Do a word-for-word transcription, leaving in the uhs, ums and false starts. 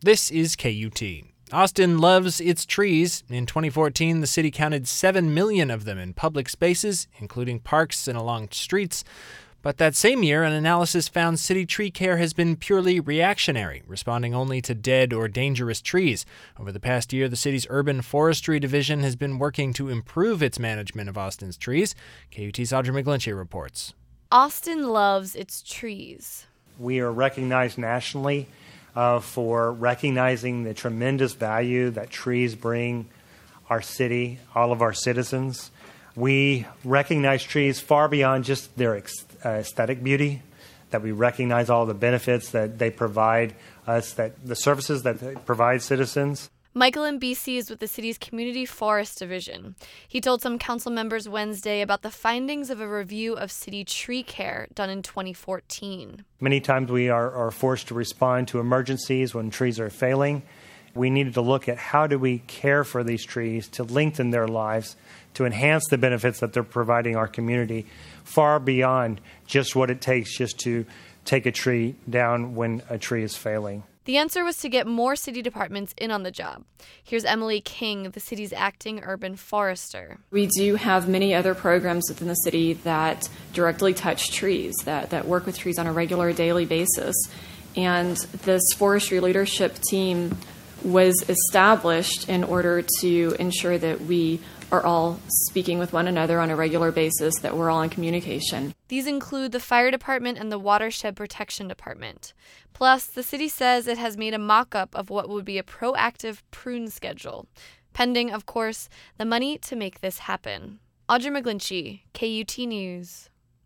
This is K U T. Austin loves its trees. In twenty fourteen, the city counted seven million of them in public spaces, including parks and along streets. But that same year, an analysis found city tree care has been purely reactionary, responding only to dead or dangerous trees. Over the past year, the city's urban forestry division has been working to improve its management of Austin's trees. K U T's Audra McGlinchey reports. Austin loves its trees. We are recognized nationally uh, for recognizing the tremendous value that trees bring our city, all of our citizens. We recognize trees far beyond just their ex- uh, aesthetic beauty, that we recognize all the benefits that they provide us, that the services that they provide citizens. Michael Mbisi is with the city's Community Forest Division. He told some council members Wednesday about the findings of a review of city tree care done in twenty fourteen. Many times we are, are forced to respond to emergencies when trees are failing. We needed to look at how do we care for these trees to lengthen their lives, to enhance the benefits that they're providing our community, far beyond just what it takes just to take a tree down when a tree is failing. The answer was to get more city departments in on the job. Here's Emily King, the city's acting urban forester. We do have many other programs within the city that directly touch trees, that, that work with trees on a regular daily basis. And this forestry leadership team was established in order to ensure that we are all speaking with one another on a regular basis, that we're all in communication. These include the fire department and the watershed protection department. Plus, the city says it has made a mock-up of what would be a proactive prune schedule, pending, of course, the money to make this happen. Audra McGlinchey, K U T News.